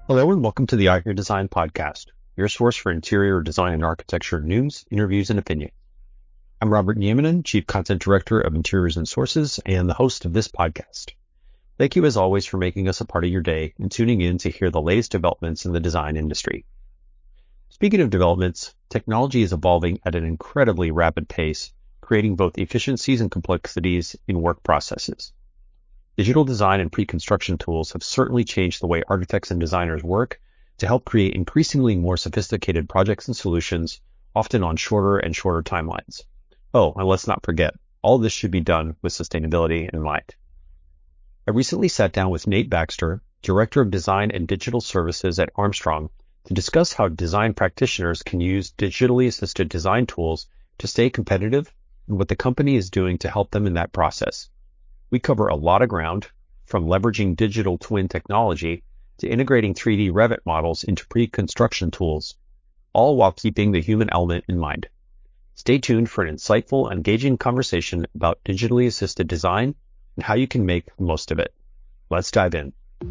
Hello and welcome to the I Hear Design podcast, your source for interior design and architecture news, interviews, and opinion. I'm Robert Nieminen, Chief Content Director of Interiors and Sources and the host of this podcast. Thank you as always for making us a part of your day and tuning in to hear the latest developments in the design industry. Speaking of developments, technology is evolving at an incredibly rapid pace, creating both efficiencies and complexities in work processes. Digital design and pre-construction tools have certainly changed the way architects and designers work to help create increasingly more sophisticated projects and solutions, often on shorter and shorter timelines. Oh, and let's not forget, all this should be done with sustainability in mind. I recently sat down with Nate Baxter, Director of Design and Digital Services at Armstrong, to discuss how design practitioners can use digitally assisted design tools to stay competitive and what the company is doing to help them in that process. We cover a lot of ground, from leveraging digital twin technology to integrating 3D Revit models into pre-construction tools, all while keeping the human element in mind. Stay tuned for an insightful, engaging conversation about digitally assisted design and how you can make the most of it. Let's dive in.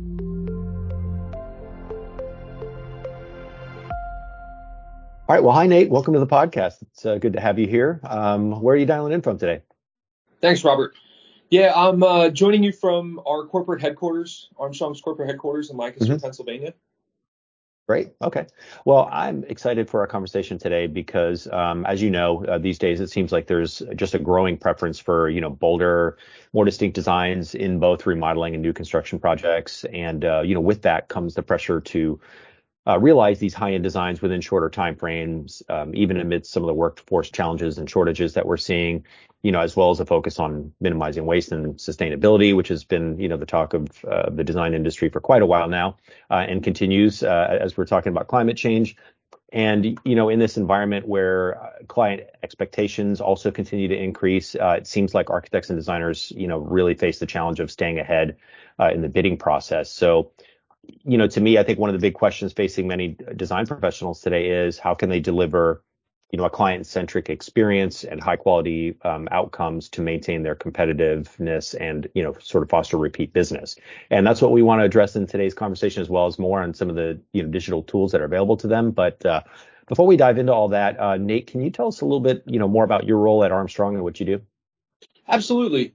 All right. Well, hi, Nate. Welcome to the podcast. It's good to have you here. Where are you dialing in from today? Thanks, Robert. Yeah, I'm joining you from our corporate headquarters, Armstrong's corporate headquarters in Lancaster, Pennsylvania. Great. Okay. Well, I'm excited for our conversation today because, as you know, these days it seems like there's just a growing preference for, bolder, more distinct designs in both remodeling and new construction projects. And, with that comes the pressure to realize these high-end designs within shorter timeframes, even amidst some of the workforce challenges and shortages that we're seeing, as well as a focus on minimizing waste and sustainability, which has been, the talk of the design industry for quite a while now, and continues as we're talking about climate change. And, in this environment where client expectations also continue to increase, it seems like architects and designers, really face the challenge of staying ahead in the bidding process. So, to me, I think one of the big questions facing many design professionals today is how can they deliver, a client-centric experience and high-quality outcomes to maintain their competitiveness and, sort of foster repeat business. And that's what we want to address in today's conversation, as well as more on some of the, digital tools that are available to them. But before we dive into all that, Nate, can you tell us a little bit, more about your role at Armstrong and what you do? Absolutely.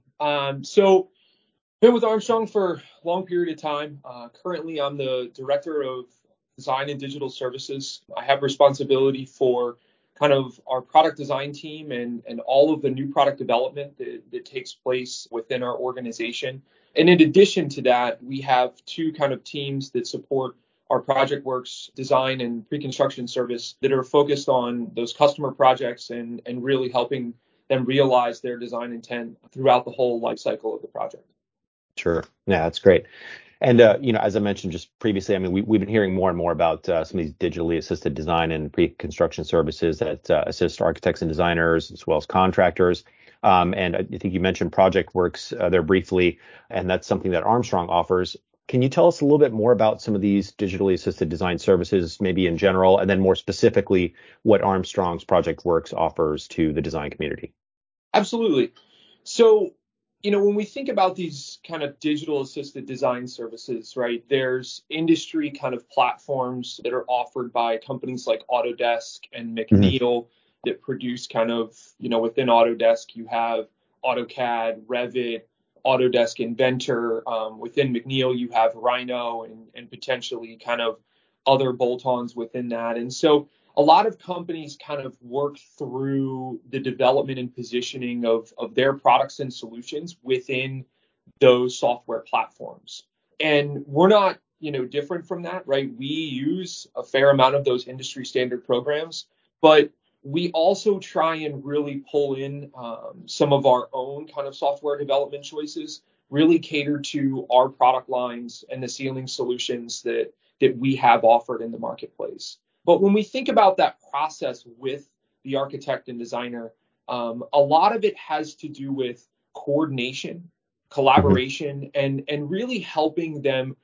So been with Armstrong for a long period of time. Currently, I'm the Director of Design and Digital Services. I have responsibility for kind of our product design team and all of the new product development that takes place within our organization. And in addition to that, we have two kind of teams that support our ProjectWorks design and pre-construction service that are focused on those customer projects and really helping them realize their design intent throughout the whole life cycle of the project. Sure. Yeah, that's great. And, as I mentioned just previously, I mean, we've been hearing more and more about some of these digitally assisted design and pre-construction services that assist architects and designers as well as contractors. And I think you mentioned ProjectWorks there briefly, and that's something that Armstrong offers. Can you tell us a little bit more about some of these digitally assisted design services, maybe in general, and then more specifically what Armstrong's ProjectWorks offers to the design community? Absolutely. So, when we think about these kind of digital assisted design services, right, there's industry kind of platforms that are offered by companies like Autodesk and McNeil that produce kind of, within Autodesk, you have AutoCAD, Revit, Autodesk Inventor. Within McNeil, you have Rhino and potentially kind of other bolt-ons within that. And so a lot of companies kind of work through the development and positioning of their products and solutions within those software platforms. And we're not, different from that, right? We use a fair amount of those industry standard programs, but we also try and really pull in some of our own kind of software development choices, really cater to our product lines and the ceiling solutions that we have offered in the marketplace. But when we think about that process with the architect and designer, a lot of it has to do with coordination, collaboration, and really helping them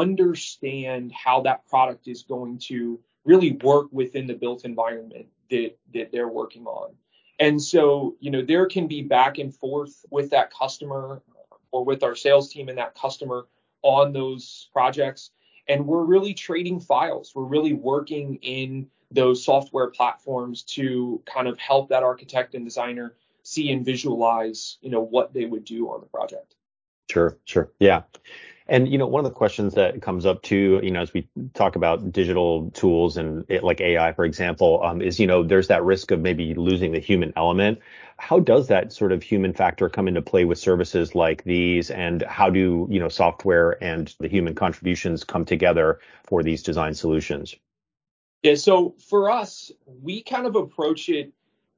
understand how that product is going to really work within the built environment that they're working on. And so, there can be back and forth with that customer or with our sales team and that customer on those projects. And we're really trading files. We're really working in those software platforms to kind of help that architect and designer see and visualize, what they would do on the project. Sure, sure. Yeah. And, one of the questions that comes up too, as we talk about digital tools and like AI, for example, is, there's that risk of maybe losing the human element. How does that sort of human factor come into play with services like these? And how do, software and the human contributions come together for these design solutions? Yeah, so for us, we kind of approach it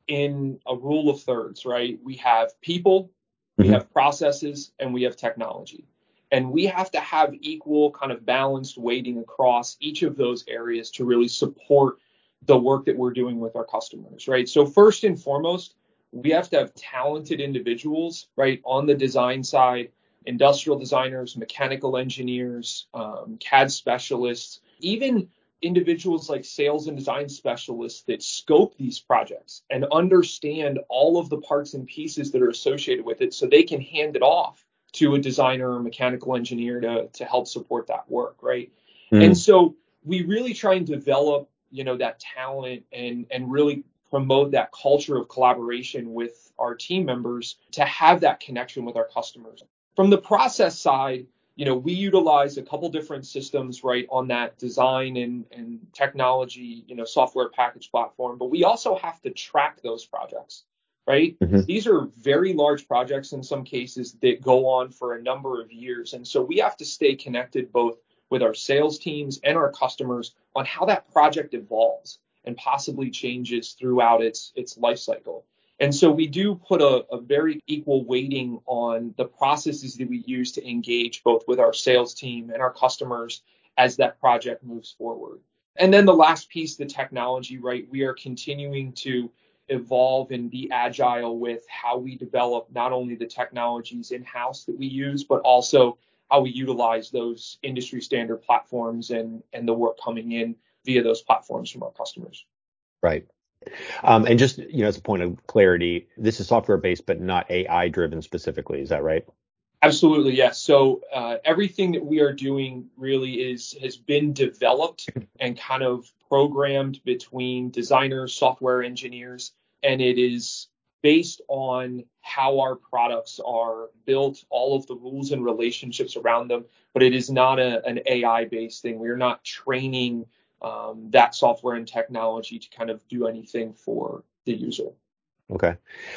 in a rule of thirds, right? We have people, we Hmm. have processes, and we have technology. And we have to have equal kind of balanced weighting across each of those areas to really support the work that we're doing with our customers, right? So first and foremost, we have to have talented individuals, right, on the design side, industrial designers, mechanical engineers, CAD specialists, even individuals like sales and design specialists that scope these projects and understand all of the parts and pieces that are associated with it so they can hand it off to a designer or mechanical engineer to help support that work, right? And Mm. so we really try and develop, that talent and really promote that culture of collaboration with our team members to have that connection with our customers. From the process side, we utilize a couple different systems, right, on that design and technology, software package platform, but we also have to track those projects, right? Hmm. These are very large projects in some cases that go on for a number of years. And so we have to stay connected both with our sales teams and our customers on how that project evolves and possibly changes throughout its life cycle. And so we do put a very equal weighting on the processes that we use to engage both with our sales team and our customers as that project moves forward. And then the last piece, the technology, right? We are continuing to evolve and be agile with how we develop not only the technologies in-house that we use, but also how we utilize those industry standard platforms and the work coming in via those platforms from our customers. Right. And just, as a point of clarity, this is software based, but not AI driven specifically. Is that right? Absolutely, yes. So everything that we are doing really has been developed and kind of programmed between designers, software engineers, and it is based on how our products are built, all of the rules and relationships around them. But it is not an AI based thing. We are not training that software and technology to kind of do anything for the user. Okay.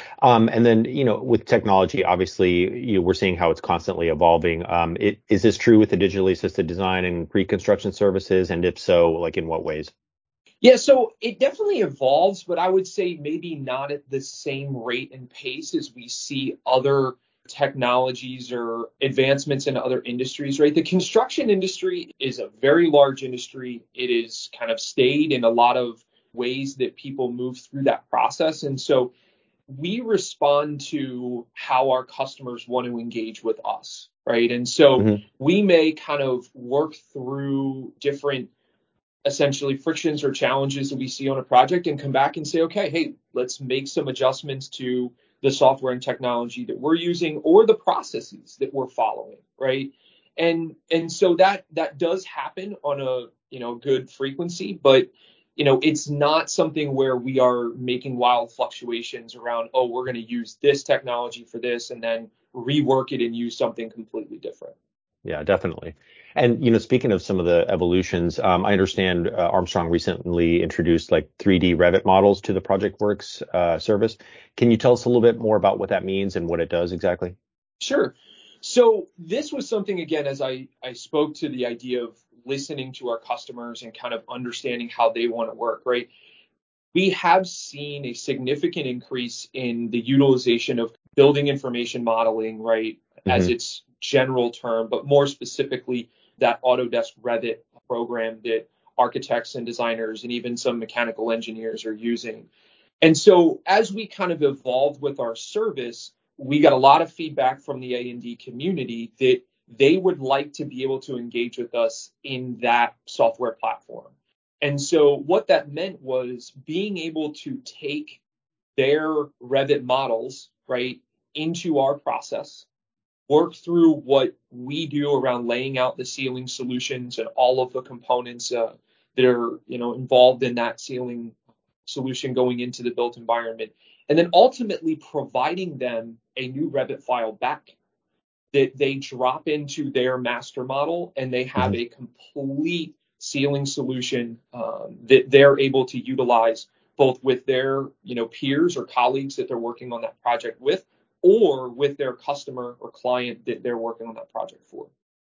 And then, with technology, obviously, we're seeing how it's constantly evolving. Is this true with the digitally assisted design and pre-construction services? And if so, like in what ways? Yeah, so it definitely evolves, but I would say maybe not at the same rate and pace as we see other technologies or advancements in other industries, right? The construction industry is a very large industry. It is kind of stayed in a lot of ways that people move through that process. And so we respond to how our customers want to engage with us, right? And so Hmm. we may kind of work through different essentially frictions or challenges that we see on a project and come back and say, okay, hey, let's make some adjustments to the software and technology that we're using or the processes that we're following, right? And so that does happen on a good frequency, but it's not something where we are making wild fluctuations around, oh, we're going to use this technology for this and then rework it and use something completely different. Yeah, definitely. And, speaking of some of the evolutions, I understand Armstrong recently introduced like 3D Revit models to the ProjectWorks service. Can you tell us a little bit more about what that means and what it does exactly? Sure. So this was something, again, as I spoke to the idea of listening to our customers and kind of understanding how they want to work, right? We have seen a significant increase in the utilization of building information modeling, right, as Hmm. its general term, but more specifically that Autodesk Revit program that architects and designers and even some mechanical engineers are using. And so as we kind of evolved with our service, we got a lot of feedback from the A&D community that they would like to be able to engage with us in that software platform. And so what that meant was being able to take their Revit models, right, into our process work through what we do around laying out the sealing solutions and all of the components that are, involved in that sealing solution going into the built environment, and then ultimately providing them a new Revit file back that they drop into their master model, and they have a complete sealing solution that they're able to utilize both with their peers or colleagues that they're working on that project with, or with their customer or client that they're working on that project for.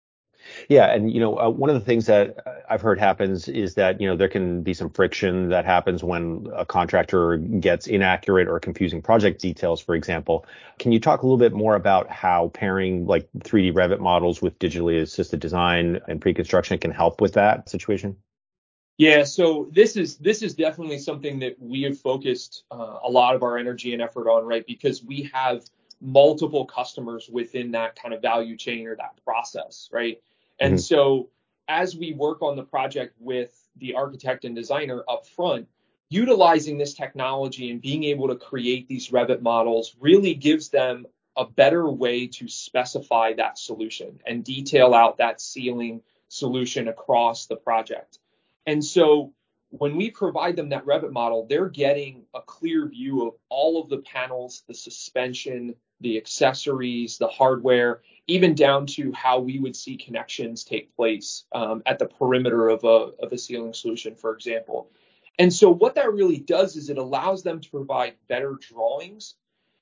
Yeah, and one of the things that I've heard happens is that there can be some friction that happens when a contractor gets inaccurate or confusing project details, for example. Can you talk a little bit more about how pairing like 3D Revit models with digitally assisted design and pre-construction can help with that situation? Yeah, so this is definitely something that we have focused a lot of our energy and effort on, right? Because we have multiple customers within that kind of value chain or that process, right? And so as we work on the project with the architect and designer up front, utilizing this technology and being able to create these Revit models really gives them a better way to specify that solution and detail out that sealing solution across the project. And so when we provide them that Revit model, they're getting a clear view of all of the panels, the suspension, the accessories, the hardware, even down to how we would see connections take place at the perimeter of a sealing solution, for example. And so what that really does is it allows them to provide better drawings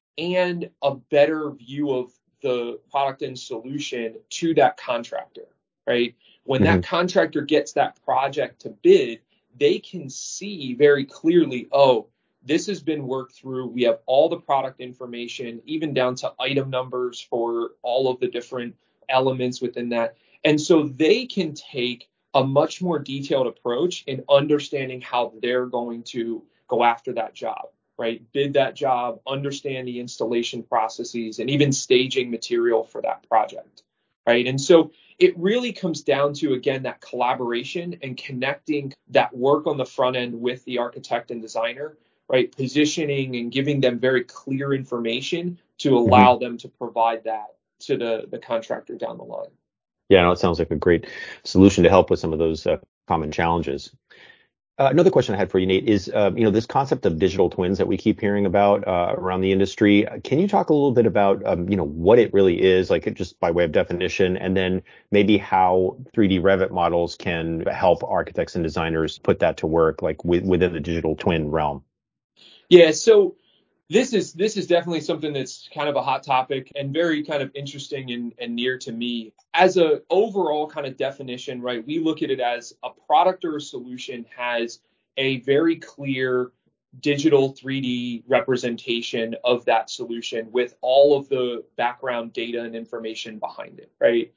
and a better view of the product and solution to that contractor, right? When that contractor gets that project to bid, they can see very clearly, oh, this has been worked through. We have all the product information, even down to item numbers for all of the different elements within that. And so they can take a much more detailed approach in understanding how they're going to go after that job, right? Bid that job, understand the installation processes, and even staging material for that project, right? And so it really comes down to, again, that collaboration and connecting that work on the front end with the architect and designer, right? Positioning and giving them very clear information to allow them to provide that to the contractor down the line. Yeah, no, it sounds like a great solution to help with some of those common challenges. Another question I had for you, Nate, is this concept of digital twins that we keep hearing about around the industry. Can you talk a little bit about what it really is, like just by way of definition, and then maybe how 3D Revit models can help architects and designers put that to work, like within the digital twin realm? Yeah, so this is definitely something that's kind of a hot topic and very kind of interesting and near to me. As a overall kind of definition, right, we look at it as a product or a solution has a very clear digital 3D representation of that solution with all of the background data and information behind it, right?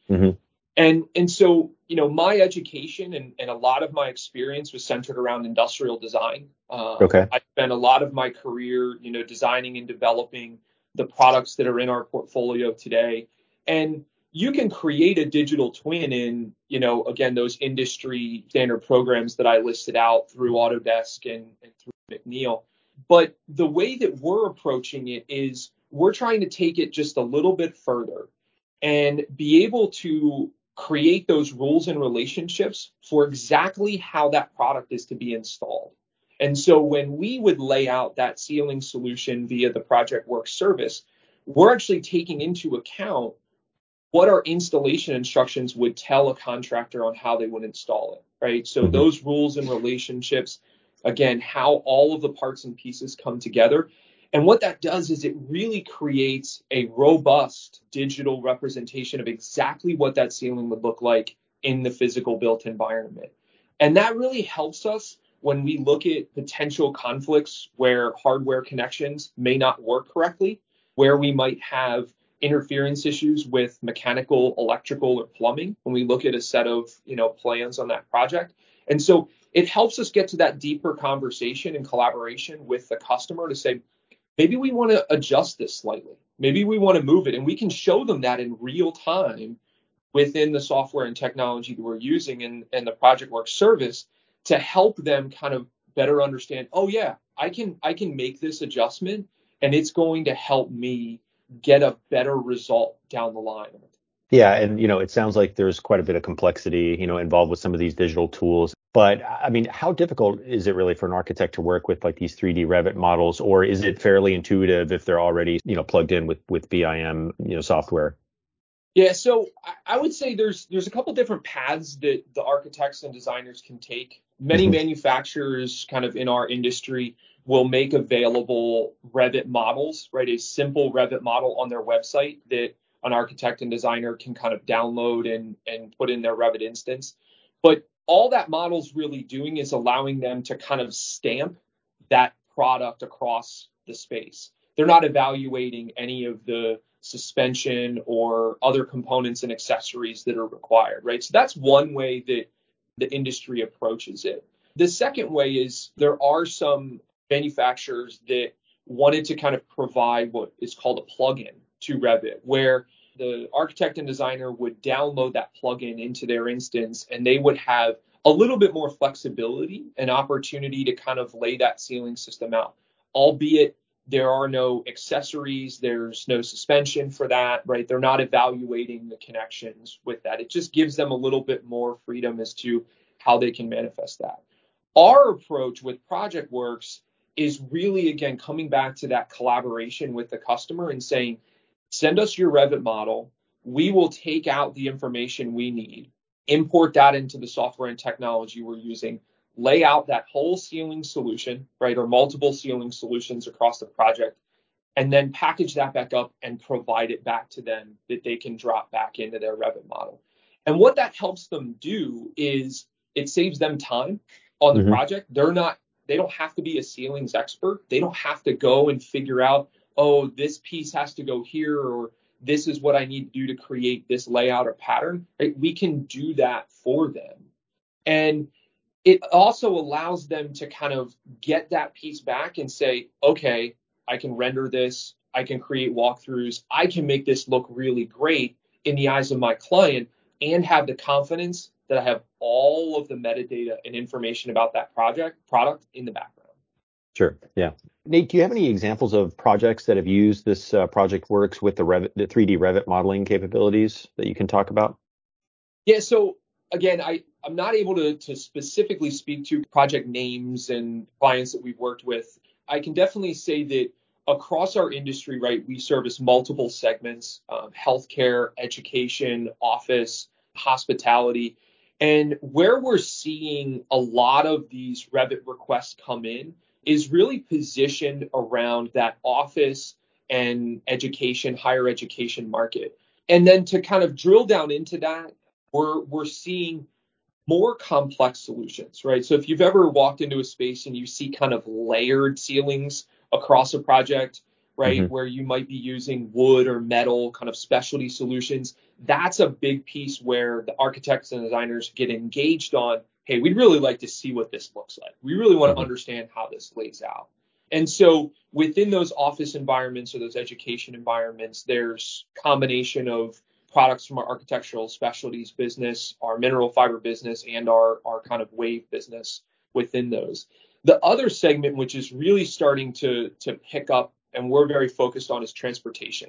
And so, my education and a lot of my experience was centered around industrial design. Okay. I spent a lot of my career, designing and developing the products that are in our portfolio today. And you can create a digital twin in, again, those industry standard programs that I listed out through Autodesk and through McNeil. But the way that we're approaching it is we're trying to take it just a little bit further and be able to create those rules and relationships for exactly how that product is to be installed. And so when we would lay out that sealing solution via the Project Works service, we're actually taking into account what our installation instructions would tell a contractor on how they would install it, right? So those rules and relationships, again, how all of the parts and pieces come together. And what that does is it really creates a robust digital representation of exactly what that ceiling would look like in the physical built environment. And that really helps us when we look at potential conflicts where hardware connections may not work correctly, where we might have interference issues with mechanical, electrical, or plumbing when we look at a set of plans on that project. And so it helps us get to that deeper conversation and collaboration with the customer to say, maybe we want to adjust this slightly. Maybe we want to move it. And we can show them that in real time within the software and technology that we're using and the Project Works service to help them kind of better understand, oh, yeah, I can make this adjustment and it's going to help me get a better result down the line. Yeah, and it sounds like there's quite a bit of complexity, involved with some of these digital tools. But I mean, how difficult is it really for an architect to work with like these 3D Revit models, or is it fairly intuitive if they're already, plugged in with BIM, software? Yeah, so I would say there's a couple different paths that the architects and designers can take. Many Hmm. manufacturers kind of in our industry will make available Revit models, right? A simple Revit model on their website that an architect and designer can kind of download and put in their Revit instance. But all that model's really doing is allowing them to kind of stamp that product across the space. They're not evaluating any of the suspension or other components and accessories that are required, right? So that's one way that the industry approaches it. The second way is there are some manufacturers that wanted to kind of provide what is called a plugin to Revit, where the architect and designer would download that plugin into their instance and they would have a little bit more flexibility and opportunity to kind of lay that ceiling system out, albeit there are no accessories, there's no suspension for that, right? They're not evaluating the connections with that. It just gives them a little bit more freedom as to how they can manifest that. Our approach with ProjectWorks is really, again, coming back to that collaboration with the customer and saying, send us your Revit model. We will take out the information we need, import that into the software and technology we're using, lay out that whole ceiling solution, right, or multiple ceiling solutions across the project, and then package that back up and provide it back to them that they can drop back into their Revit model. And what that helps them do is it saves them time on the Hmm. project. They don't have to be a ceilings expert. They don't have to go and figure out, oh, this piece has to go here, or this is what I need to do to create this layout or pattern. Right? We can do that for them. And it also allows them to kind of get that piece back and say, okay, I can render this, I can create walkthroughs, I can make this look really great in the eyes of my client and have the confidence that I have all of the metadata and information about that product in the background. Sure. Yeah. Nate, do you have any examples of projects that have used this ProjectWorks with the 3D Revit modeling capabilities that you can talk about? Yeah, so again, I'm not able to specifically speak to project names and clients that we've worked with. I can definitely say that across our industry, right, we service multiple segments, healthcare, education, office, hospitality. And where we're seeing a lot of these Revit requests come in is really positioned around that office and education, higher education market. And then to kind of drill down into that, we're seeing more complex solutions, right? So if you've ever walked into a space and you see kind of layered ceilings across a project, right, Hmm. where you might be using wood or metal kind of specialty solutions, that's a big piece where the architects and designers get engaged on, hey, we'd really like to see what this looks like. We really want to Hmm. understand how this lays out. And so within those office environments or those education environments, there's combination of products from our architectural specialties business, our mineral fiber business, and our kind of wave business within those. The other segment, which is really starting to pick up and we're very focused on, is transportation.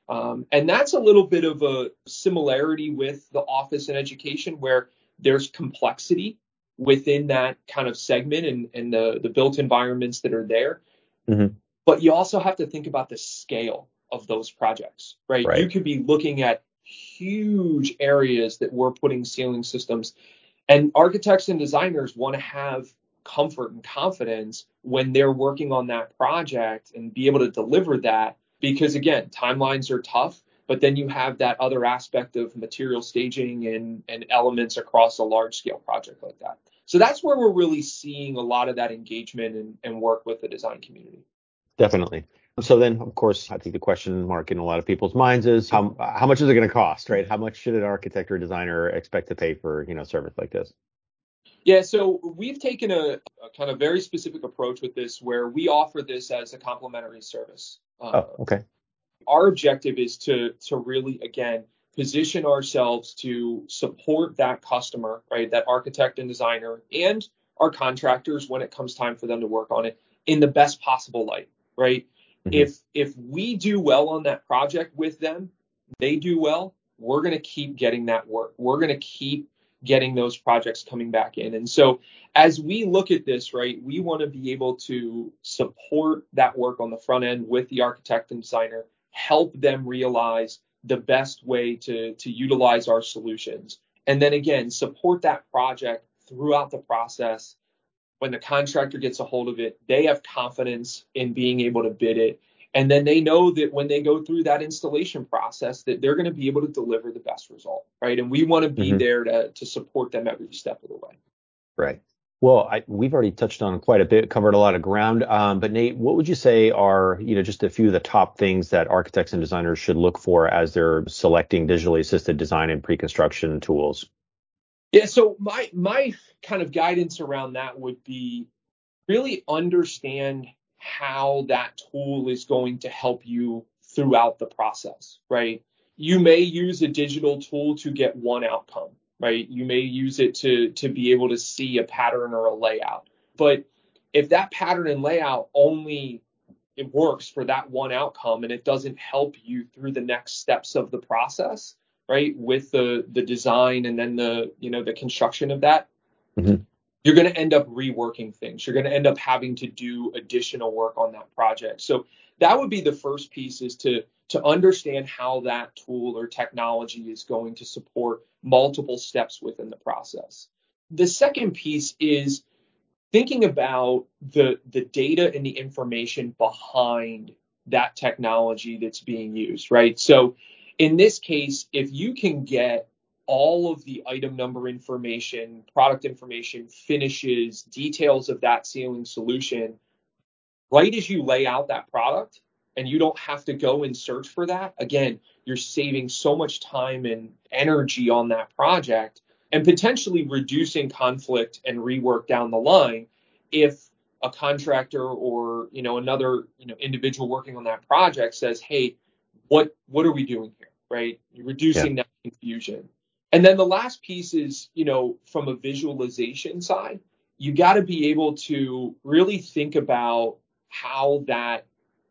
And that's a little bit of a similarity with the office and education where there's complexity within that kind of segment and the built environments that are there. Hmm. But you also have to think about the scale of those projects, right? You Right. could be looking at huge areas that we're putting ceiling systems, and architects and designers want to have comfort and confidence when they're working on that project and be able to deliver that because again, timelines are tough, but then you have that other aspect of material staging and elements across a large scale project like that. So that's where we're really seeing a lot of that engagement and work with the design community. Definitely. So then, of course, I think the question mark in a lot of people's minds is how much is it going to cost, right? How much should an architect or designer expect to pay for, service like this? Yeah, so we've taken a kind of very specific approach with this where we offer this as a complimentary service. Oh, okay. Our objective is to really, again, position ourselves to support that customer, right, that architect and designer and our contractors when it comes time for them to work on it in the best possible light, right? Mm-hmm. If we do well on that project with them, they do well, we're going to keep getting that work. We're going to keep getting those projects coming back in. And so as we look at this, right, we want to be able to support that work on the front end with the architect and designer, help them realize the best way to utilize our solutions. And then again, support that project throughout the process. When the contractor gets a hold of it, they have confidence in being able to bid it. And then they know that when they go through that installation process, that they're going to be able to deliver the best result, right? And we want to be Mm-hmm. there to support them every step of the way. Right. Well, we've already touched on quite a bit, covered a lot of ground. But Nate, what would you say are, just a few of the top things that architects and designers should look for as they're selecting digitally assisted design and pre-construction tools? Yeah, so my kind of guidance around that would be really understand how that tool is going to help you throughout the process, right? You may use a digital tool to get one outcome, right? You may use it to be able to see a pattern or a layout. But if that pattern and layout only it works for that one outcome and it doesn't help you through the next steps of the process, right? With the design and then the construction of that, Mm-hmm. you're going to end up reworking things. You're going to end up having to do additional work on that project. So that would be the first piece, is to understand how that tool or technology is going to support multiple steps within the process. The second piece is thinking about the data and the information behind that technology that's being used, right? So in this case, if you can get all of the item number information, product information, finishes, details of that ceiling solution, right as you lay out that product, and you don't have to go and search for that, again, you're saving so much time and energy on that project and potentially reducing conflict and rework down the line if a contractor or another individual working on that project says, hey, what are we doing here, right? You're Yeah. reducing that confusion. And then the last piece is, from a visualization side, you got to be able to really think about how that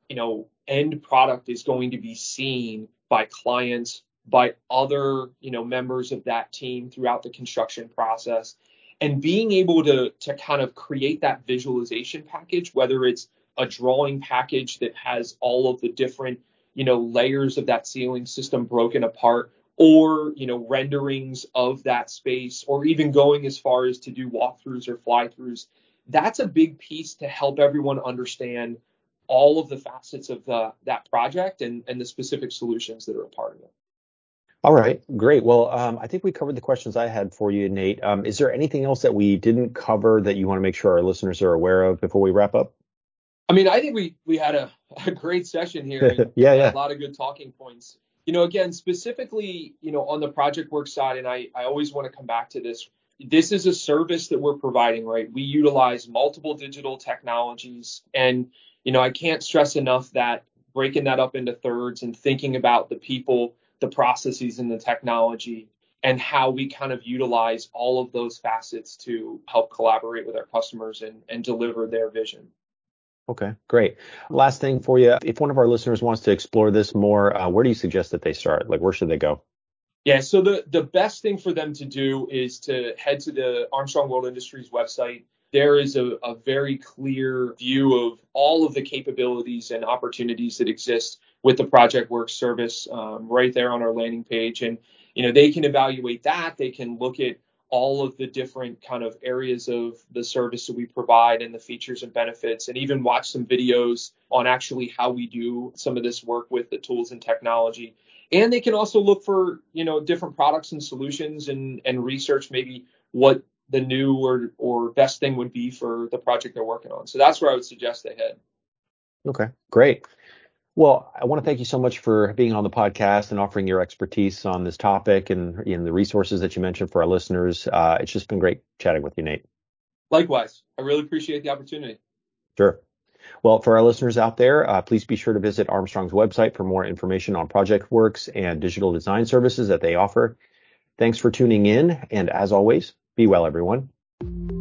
end product is going to be seen by clients, by other members of that team throughout the construction process, and being able to kind of create that visualization package, whether it's a drawing package that has all of the different layers of that ceiling system broken apart, or renderings of that space, or even going as far as to do walkthroughs or fly-throughs. That's a big piece to help everyone understand all of the facets of that project and the specific solutions that are a part of it. All right, great. Well, I think we covered the questions I had for you, Nate. Is there anything else that we didn't cover that you want to make sure our listeners are aware of before we wrap up? I mean, I think we had a great session here and Yeah. a lot of good talking points. Again, specifically, on the project work side, and I always want to come back to this. This is a service that we're providing, right? We utilize multiple digital technologies. And, I can't stress enough that breaking that up into thirds and thinking about the people, the processes, and the technology, and how we kind of utilize all of those facets to help collaborate with our customers and deliver their vision. Okay, great. Last thing for you. If one of our listeners wants to explore this more, where do you suggest that they start? Like, where should they go? Yeah, so the best thing for them to do is to head to the Armstrong World Industries website. There is a very clear view of all of the capabilities and opportunities that exist with the Project Works service right there on our landing page. And, they can evaluate that. They can look at all of the different kind of areas of the service that we provide and the features and benefits, and even watch some videos on actually how we do some of this work with the tools and technology. And they can also look for, different products and solutions and research maybe what the new or best thing would be for the project they're working on. So that's where I would suggest they head. Okay, great. Well, I want to thank you so much for being on the podcast and offering your expertise on this topic and the resources that you mentioned for our listeners. It's just been great chatting with you, Nate. Likewise, I really appreciate the opportunity. Sure. Well, for our listeners out there, please be sure to visit Armstrong's website for more information on ProjectWorks and digital design services that they offer. Thanks for tuning in. And as always, be well, everyone.